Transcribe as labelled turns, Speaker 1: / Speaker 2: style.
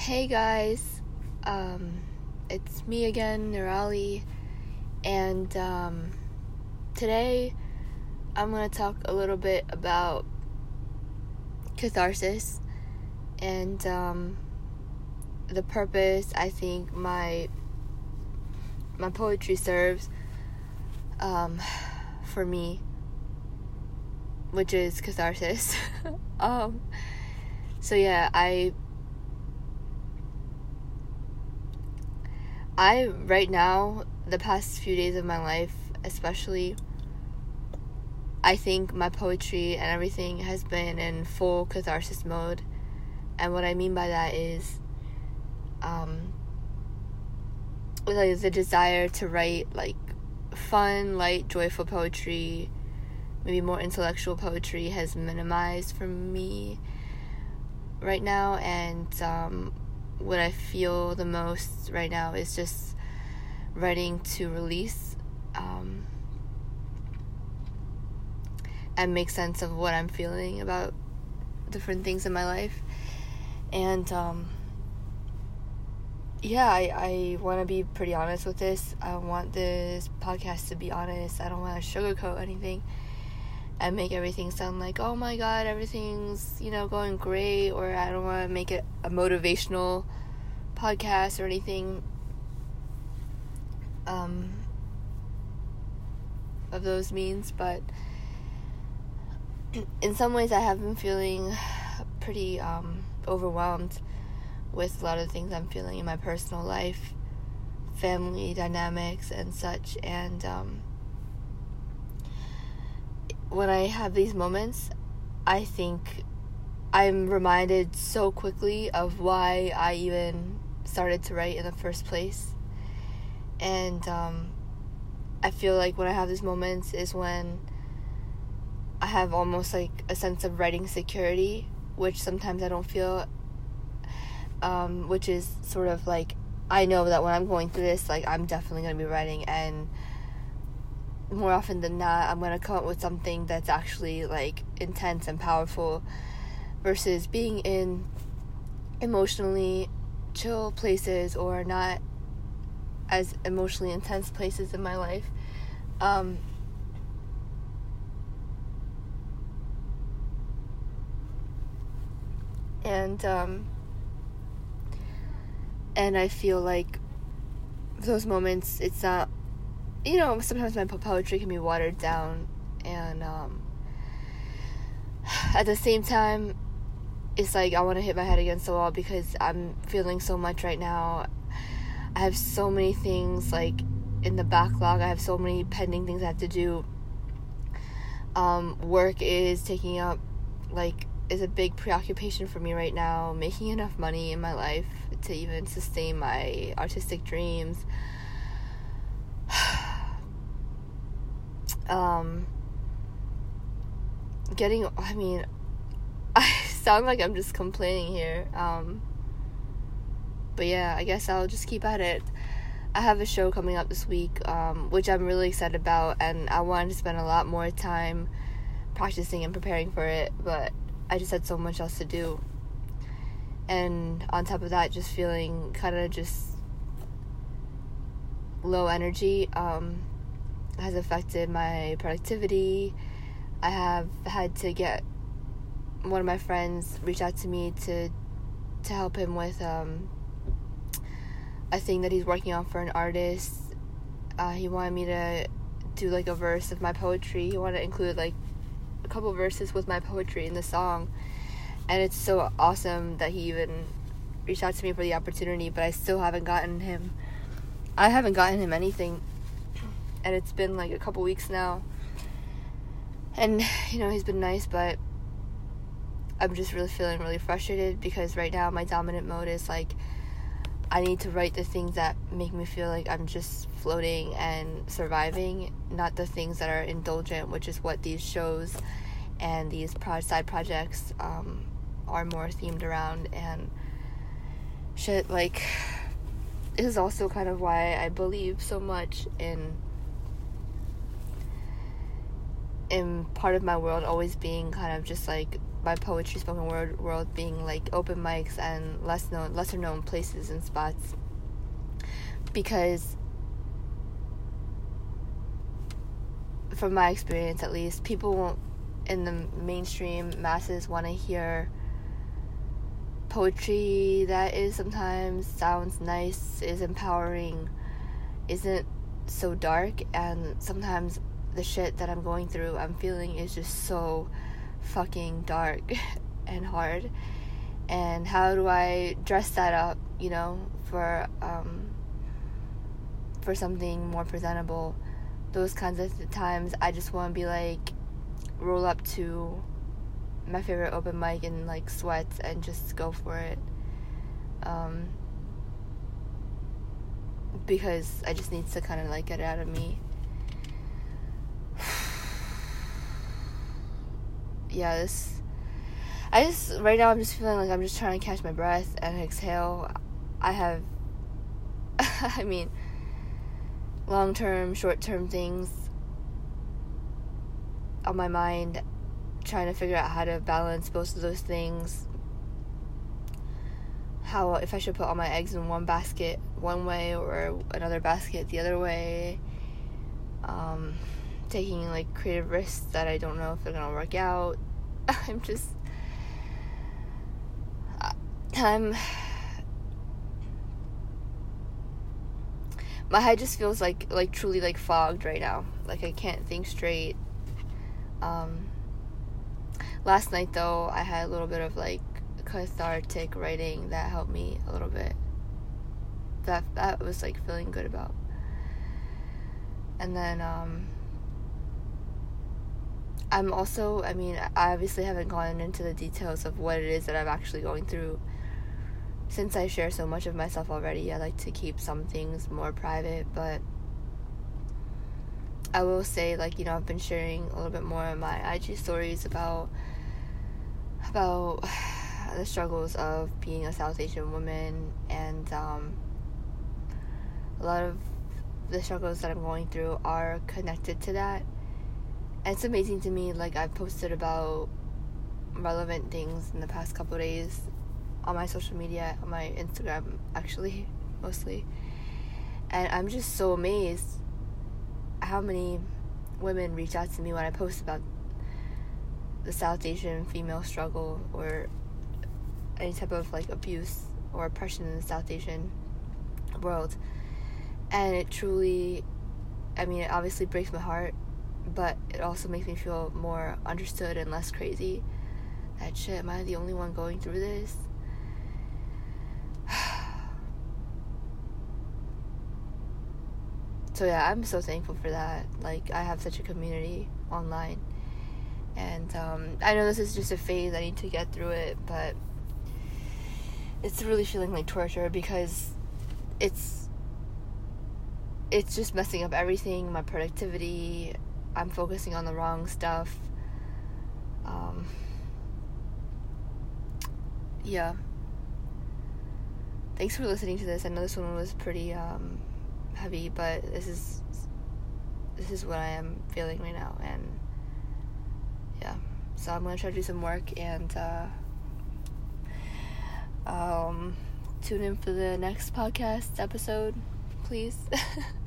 Speaker 1: Hey guys, it's me again, Nirali, and today I'm going to talk a little bit about catharsis and the purpose I think my poetry serves for me, which is catharsis. So yeah, I right now, the past few days of my life especially, I think my poetry and everything has been in full catharsis mode. And what I mean by that is like the desire to write like fun, light, joyful poetry, maybe more intellectual poetry, has minimized for me right now. And what I feel the most right now is just writing to release and make sense of what I'm feeling about different things in my life. And I want to be pretty honest with this. I want this podcast to be honest. I don't want to sugarcoat anything and make everything sound like, oh my god, everything's, going great, or I don't want to make it a motivational podcast or anything of those means. But in some ways I have been feeling pretty overwhelmed with a lot of things I'm feeling in my personal life, family dynamics and such. And when I have these moments, I think I'm reminded so quickly of why I even started to write in the first place. And I feel like when I have these moments is when I have almost like a sense of writing security, which sometimes I don't feel, which is sort of like, I know that when I'm going through this, like, I'm definitely going to be writing, and more often than not, I'm going to come up with something that's actually, like, intense and powerful, versus being in emotionally chill places or not as emotionally intense places in my life. And I feel like those moments, it's not, sometimes my poetry can be watered down, and at the same time, it's like I want to hit my head against the wall because I'm feeling so much right now. I have so many things like in the backlog. I have so many pending things I have to do. Work is taking up, is a big preoccupation for me right now. Making enough money in my life to even sustain my artistic dreams. I sound like I'm just complaining here. But yeah, I guess I'll just keep at it. I have a show coming up this week, which I'm really excited about, and I wanted to spend a lot more time practicing and preparing for it, but I just had so much else to do. And on top of that, just feeling kind of just low energy has affected my productivity. I have had to get one of my friends reach out to me to help him with a thing that he's working on for an artist. He wanted me to do a verse of my poetry. He wanted to include a couple verses with my poetry in the song, and it's so awesome that he even reached out to me for the opportunity. But I still haven't gotten him anything, and it's been a couple weeks now. And he's been nice, but I'm just really feeling really frustrated because right now my dominant mode is I need to write the things that make me feel like I'm just floating and surviving, not the things that are indulgent, which is what these shows and these side projects are more themed around. And shit, this is also kind of why I believe so much in part of my world always being kind of just my poetry spoken word world being like open mics and lesser known places and spots, because from my experience at least, people in the mainstream masses want to hear poetry that is sometimes sounds nice, is empowering, isn't so dark, and sometimes the shit that I'm going through, I'm feeling, is just so fucking dark and hard. And how do I dress that up, for something more presentable? Those kinds of times, I just want to be like, roll up to my favorite open mic in like sweats and just go for it, because I just need to kind of like get it out of me. Yeah, right now I'm just feeling like I'm just trying to catch my breath and exhale. I have I mean, long-term, short-term things on my mind, trying to figure out how to balance both of those things. How, if I should put all my eggs in one basket one way or another basket the other way. Taking like creative risks that I don't know if they're gonna work out. My head just feels like truly like fogged right now. Like I can't think straight. Last night though, I had a little bit of like cathartic writing that helped me a little bit. That was like feeling good about. And then I obviously haven't gone into the details of what it is that I'm actually going through. Since I share so much of myself already, I like to keep some things more private, but I will say, like, I've been sharing a little bit more of my IG stories about the struggles of being a South Asian woman, and a lot of the struggles that I'm going through are connected to that. And it's amazing to me, like, I've posted about relevant things in the past couple of days on my social media, on my Instagram, actually, mostly. And I'm just so amazed how many women reach out to me when I post about the South Asian female struggle or any type of, like, abuse or oppression in the South Asian world. And it truly, it obviously breaks my heart, but it also makes me feel more understood and less crazy. That shit, am I the only one going through this? So yeah, I'm so thankful for that. Like, I have such a community online. And I know this is just a phase, I need to get through it, but it's really feeling like torture because it's just messing up everything, my productivity. I'm focusing on the wrong stuff. Yeah. Thanks for listening to this. I know this one was pretty heavy, but this is what I am feeling right now, and yeah. So I'm gonna try to do some work, and tune in for the next podcast episode, please.